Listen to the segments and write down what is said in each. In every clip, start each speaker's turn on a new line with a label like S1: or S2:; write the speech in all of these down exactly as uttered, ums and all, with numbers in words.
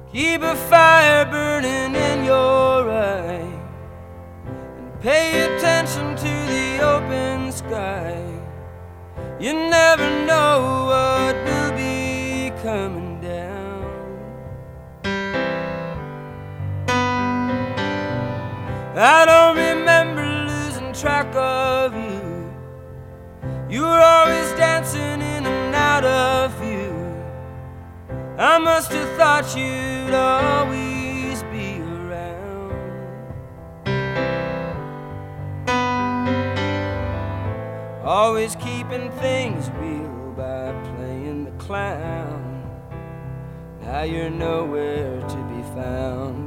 S1: Keep a fire burning in your eye, and pay attention to the open sky. You never know what will be coming down. I don't remember losing track of you. You were always dancing in and out of view. I must have thought you'd always be around. Always keeping things real by playing the clown. Now you're nowhere to be found.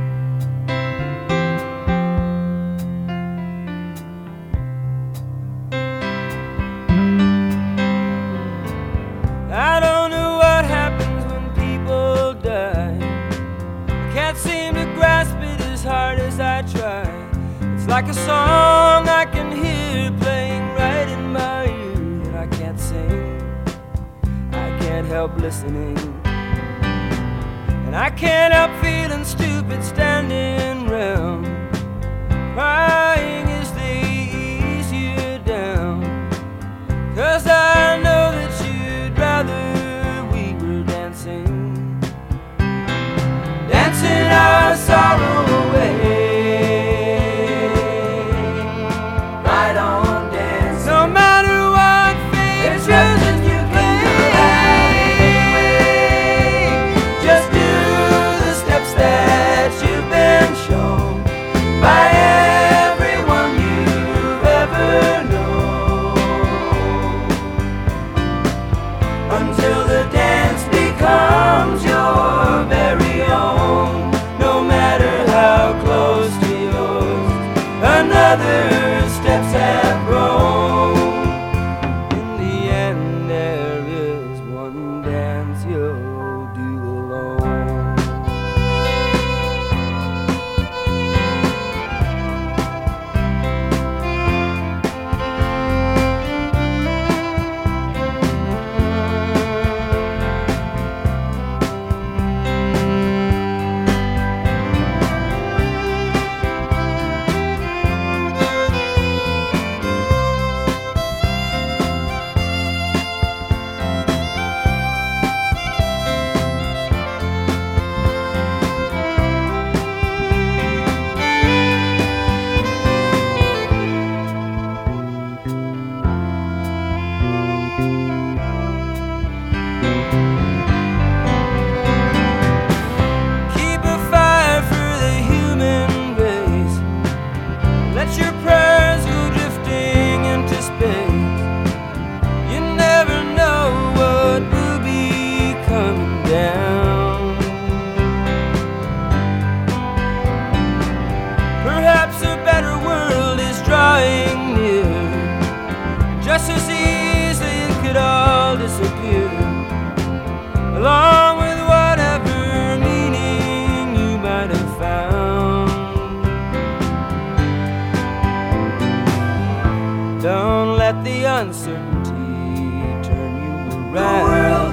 S1: I don't know what happens when people die. I can't seem to grasp it as hard as I try. It's like a song I can hear playing right in my ear that I can't sing. I can't help listening, and I can't help feeling stupid standing round, crying as they ease you down. 'Cause I know that you'd rather we were dancing, dancing our sorrow away. Right on dancing, no matter what fate chooses you play. Just do the steps that you've been shown by everyone you've ever known, until the dance becomes your very own. No matter how close to yours another steps have grown, in the end there is one dance you'll do alone. Keep a fire for the human race. Let your prayers go drifting into space. You never know what will be coming down. Perhaps a better world is drawing near. Just as easily it could all disappear, along with whatever meaning you might have found. Don't let the uncertainty turn you around.